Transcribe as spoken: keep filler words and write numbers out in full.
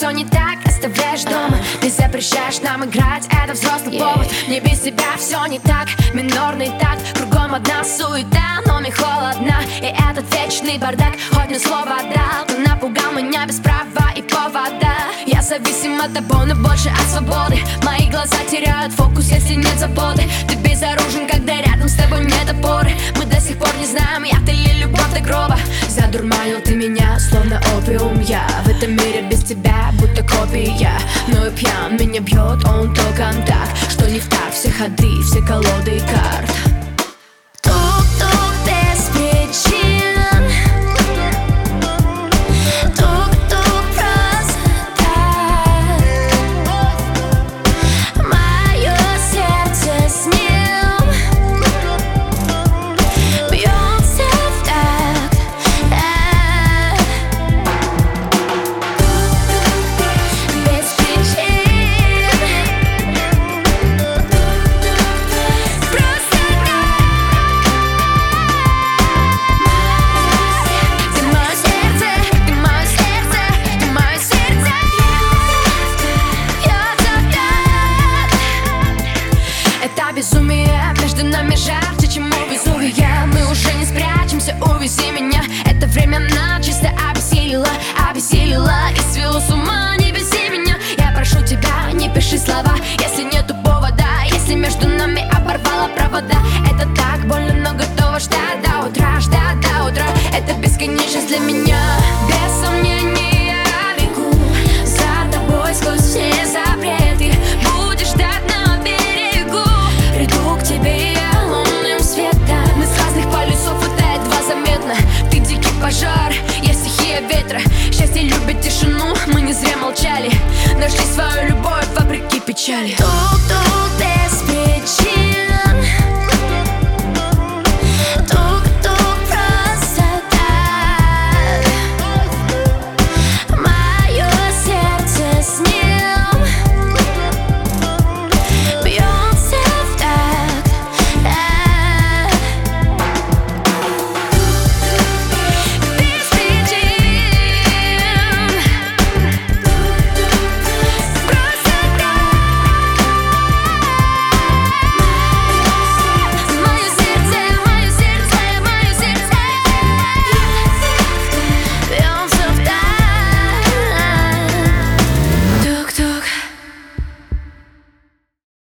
все не так, оставляешь дома. Ты запрещаешь нам играть, это взрослый повод. Не без тебя все не так, минорный такт. Кругом одна суета, но мне холодно. И этот вечный бардак, хоть мне слово дал. Ты напугал меня без права и повода. Я зависим от тобой, но больше от свободы. Мои глаза теряют фокус, если нет заботы. Ты безоружен, когда рядом с тобой нет опоры. Мы до сих пор не знаем, я ты ли любовь до гроба. Задурманил ты меня, словно опиум. Я в этом мире без тебя, будто копия. Но и пьян, меня бьет он током так, что не в так все ходы, все колоды и карт. Тук-тук без причин, тук-тук просто так. Мое сердце с ним бьется в такт. Без причин, просто так. Ты мое сердце, ты мое сердце, ты мое сердце бьется в такт. Это безумие, между нами жарче, чем у Везувия. Мы уже не спрячемся, увези меня. Это временно чисто обессилило, обессилило и свело с ума. Не беси меня, я прошу тебя, не пиши слова, если нету повода. Если между нами оборвало провода, это так больно, но готова ждать до утра, ждать до утра. Это бесконечность для меня. Без сомнения я бегу за тобой сквозь все запреты. Будешь ждать на берегу, приду к тебе я лунным светом. Мы с разных полюсов, это едва заметно. Ты дикий пожар, я стихия ветра. Счастье любит тишину, мы не зря молчали. Нашли свою любовь вопреки печали.